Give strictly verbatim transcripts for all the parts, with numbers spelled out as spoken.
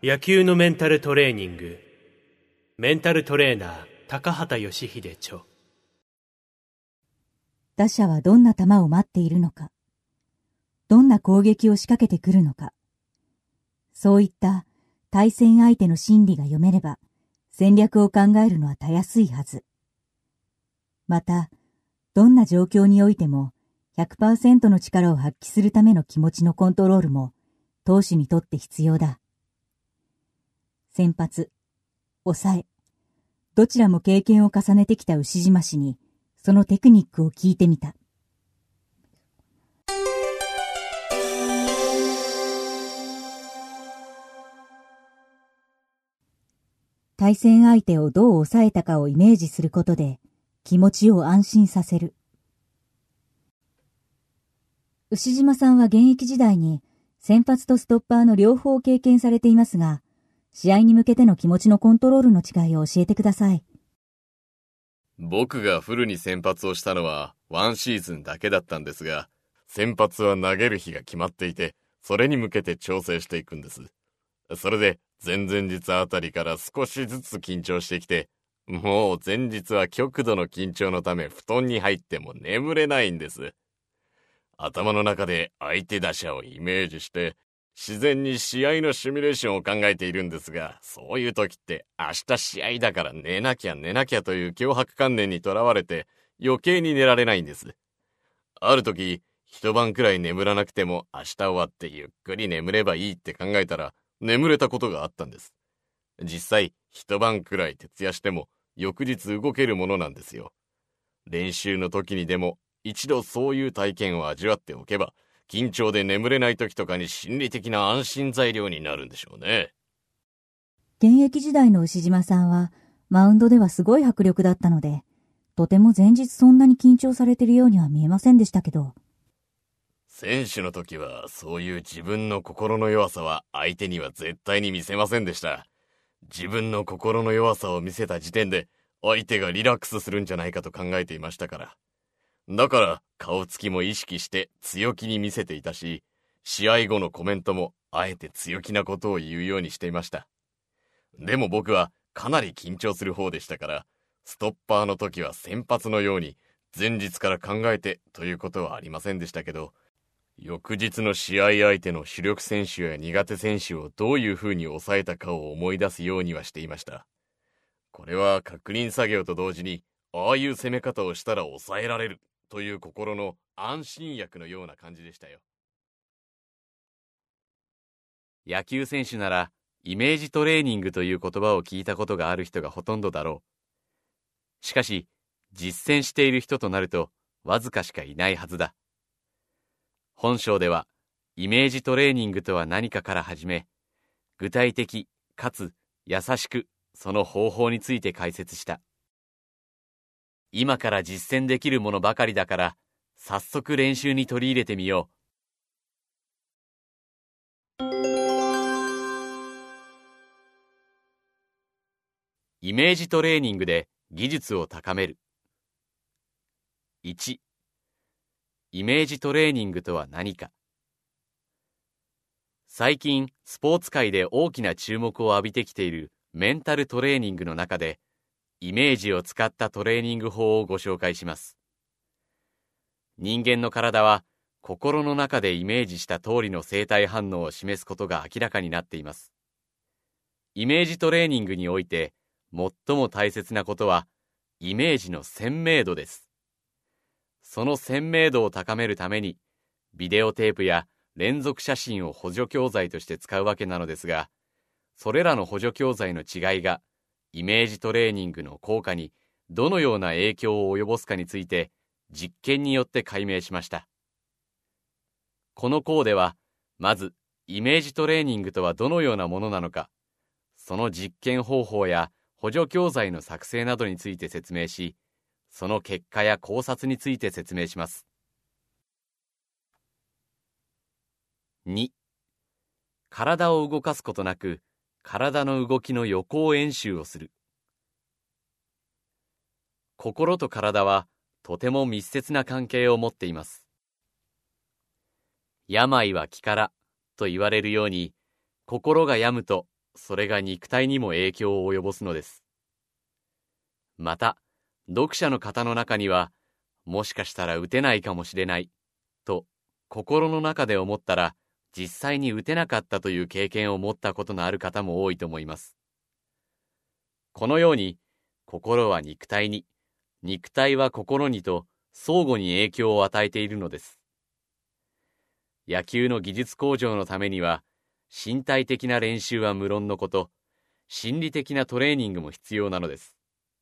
野球のメンタルトレーニング、メンタルトレーナー高畑義秀著。 打者はどんな球を待っているのか、どんな攻撃を仕掛けてくるのか、そういった対戦相手の心理が読めれば戦略を考えるのはたやすいはず。また、どんな状況においても ひゃくパーセント の力を発揮するための気持ちのコントロールも投手にとって必要だ。先発、抑え、どちらも経験を重ねてきた牛島氏にそのテクニックを聞いてみた。対戦相手をどう抑えたかをイメージすることで気持ちを安心させる。牛島さんは現役時代に先発とストッパーの両方を経験されていますが、試合に向けての気持ちのコントロールの違いを教えてください。 僕がフルに先発をしたのはワンシーズンだけだったんですが、先発は投げる日が決まっていて、それに向けて調整していくんです。それで前々日あたりから少しずつ緊張してきて、もう前日は極度の緊張のため布団に入っても眠れないんです。頭の中で相手打者をイメージして自然に試合のシミュレーションを考えているんですが、そういう時って明日試合だから寝なきゃ寝なきゃという強迫観念にとらわれて余計に寝られないんです。ある時一晩くらい眠らなくても明日終わってゆっくり眠ればいいって考えたら眠れたことがあったんです。実際一晩くらい徹夜しても翌日動けるものなんですよ。練習の時にでも一度そういう体験を味わっておけば、緊張で眠れない時とかに心理的な安心材料になるんでしょうね。 現役時代の牛島さんはマウンドではすごい迫力だったので、とても前日そんなに緊張されているようには見えませんでしたけど。 選手の時はそういう自分の心の弱さは相手には絶対に見せませんでした。自分の心の弱さを見せた時点で相手がリラックスするんじゃないかと考えていましたから。だから顔つきも意識して強気に見せていたし、試合後のコメントもあえて強気なことを言うようにしていました。でも僕はかなり緊張する方でしたから、ストッパーの時は先発のように前日から考えてということはありませんでしたけど、翌日の試合相手の主力選手や苦手選手をどういう風に抑えたかを思い出すようにはしていました。これは確認作業と同時に、ああいう攻め方をしたら抑えられるという心の安心薬のような感じでしたよ。野球選手ならイメージトレーニングという言葉を聞いたことがある人がほとんどだろう。しかし実践している人となるとわずかしかいないはずだ。本章ではイメージトレーニングとは何かから始め、具体的かつ優しくその方法について解説した。今から実践できるものばかりだから、早速練習に取り入れてみよう。イメージトレーニングで技術を高める。いち、イメージトレーニングとは何か。最近スポーツ界で大きな注目を浴びてきているメンタルトレーニングの中で、イメージを使ったトレーニング法をご紹介します。人間の体は心の中でイメージした通りの生体反応を示すことが明らかになっています。イメージトレーニングにおいて最も大切なことはイメージの鮮明度です。その鮮明度を高めるためにビデオテープや連続写真を補助教材として使うわけなのですが、それらの補助教材の違いがイメージトレーニングの効果にどのような影響を及ぼすかについて実験によって解明しました。この項ではまずイメージトレーニングとはどのようなものなのか、その実験方法や補助教材の作成などについて説明し、その結果や考察について説明します。に、体を動かすことなく体の動きの予行演習をする。心と体はとても密接な関係を持っています。病は気からと言われるように、心が病むとそれが肉体にも影響を及ぼすのです。また、読者の方の中には、もしかしたら打てないかもしれない、と心の中で思ったら、実際に打てなかったという経験を持ったことのある方も多いと思います。このように、心は肉体に、肉体は心にと相互に影響を与えているのです。野球の技術向上のためには、身体的な練習は無論のこと、心理的なトレーニングも必要なのです。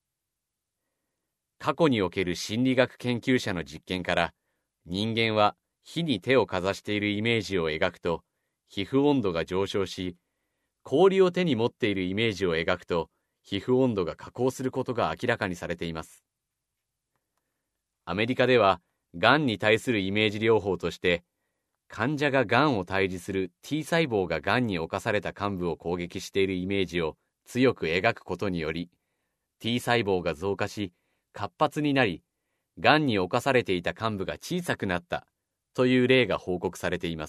過去における心理学研究者の実験から、人間は火に手をかざしているイメージを描くと、皮膚温度が上昇し、氷を手に持っているイメージを描くと、皮膚温度が下降することが明らかにされています。アメリカでは、がんに対するイメージ療法として、患者ががんを退治する T 細胞ががんに侵された患部を攻撃しているイメージを強く描くことにより、T 細胞が増加し、活発になり、がんに侵されていた患部が小さくなったという例が報告されています。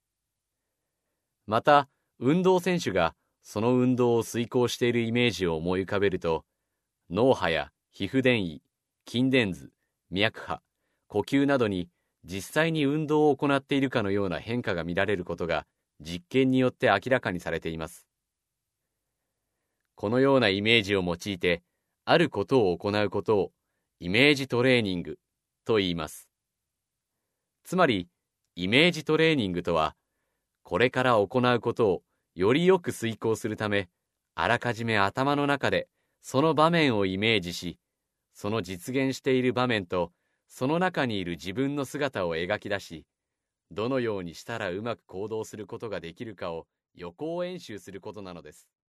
また、運動選手がその運動を遂行しているイメージを思い浮かべると、脳波や皮膚電位、筋電図、脈波、呼吸などに実際に運動を行っているかのような変化が見られることが実験によって明らかにされています。このようなイメージを用いて、あることを行うことをイメージトレーニングと言います。つまり、イメージトレーニングとは、これから行うことをよりよく遂行するため、あらかじめ頭の中でその場面をイメージし、その実現している場面とその中にいる自分の姿を描き出し、どのようにしたらうまく行動することができるかを予行演習することなのです。